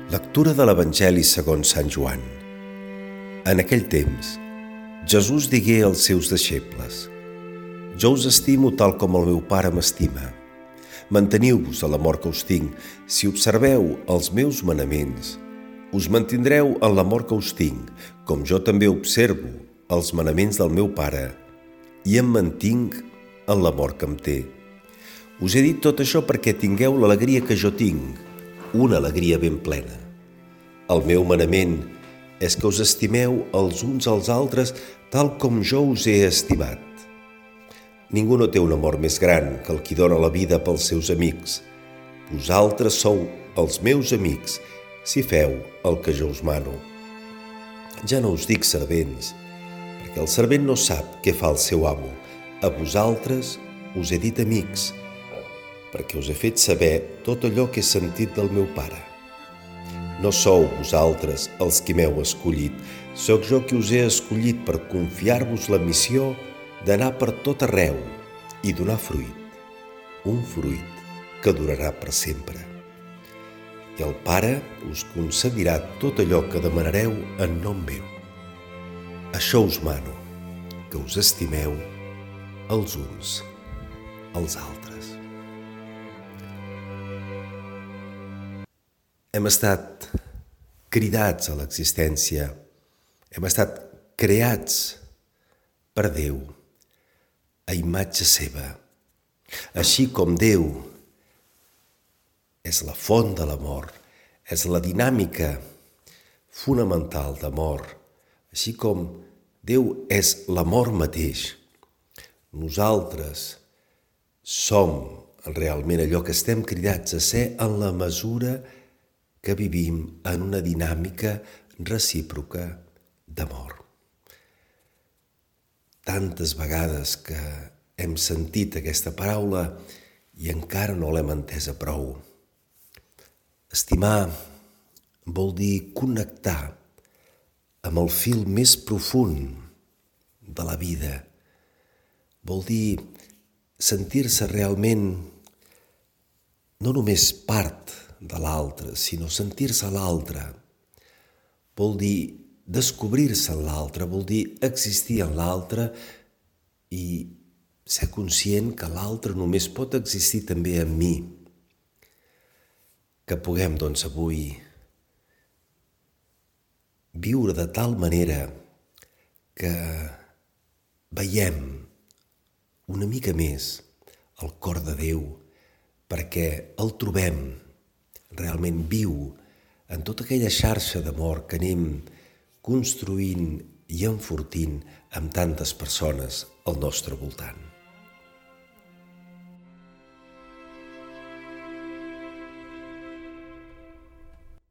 Lectura de l'Evangeli segons Sant Joan. En aquell temps, Jesús digué als seus deixebles: «Jo us estimo tal com el meu Pare m'estima. Manteniu-vos a l'amor que us tinc. Si observeu els meus manaments, us mantindreu en l'amor que us tinc, com jo també observo els manaments del meu Pare i em mantinc en l'amor que em té. Us he dit tot això perquè tingueu l'alegria que jo tinc, una alegria ben plena. El meu manament és que us estimeu els uns als altres tal com jo us he estimat. Ningú no té un amor més gran que el qui dona la vida pels seus amics. Vosaltres sou els meus amics si feu el que jo us mano. Ja no us dic servents, perquè el servent no sap què fa el seu amo. A vosaltres us he dit amics, perquè us he fet saber tot allò que he sentit del meu Pare. No sou vosaltres els qui m'heu escollit, sóc jo qui us he escollit per confiar-vos la missió d'anar per tot arreu i donar fruit, un fruit que durarà per sempre. I el Pare us concedirà tot allò que demanareu en nom meu. Això us mano, que us estimeu els uns als altres». Hem estat cridats a l'existència, hem estat creats per Déu, a imatge seva. Així com Déu és la font de l'amor, és la dinàmica fonamental d'amor, així com Déu és l'amor mateix, nosaltres som realment allò que estem cridats a ser en la mesura que vivim en una dinàmica recíproca d'amor. Tantes vegades que hem sentit aquesta paraula i encara no l'hem entesa prou. Estimar vol dir connectar amb el fil més profund de la vida. Vol dir sentir-se realment no només part de l'altre, sinó sentir-se a l'altre. Vol dir descobrir-se en l'altre, vol dir existir en l'altre i ser conscient que l'altre només pot existir també en mi. Que puguem, doncs, avui viure de tal manera que veiem una mica més el cor de Déu, perquè el trobem realment viu en tota aquella xarxa d'amor que anem construint i enfortint amb tantes persones al nostre voltant.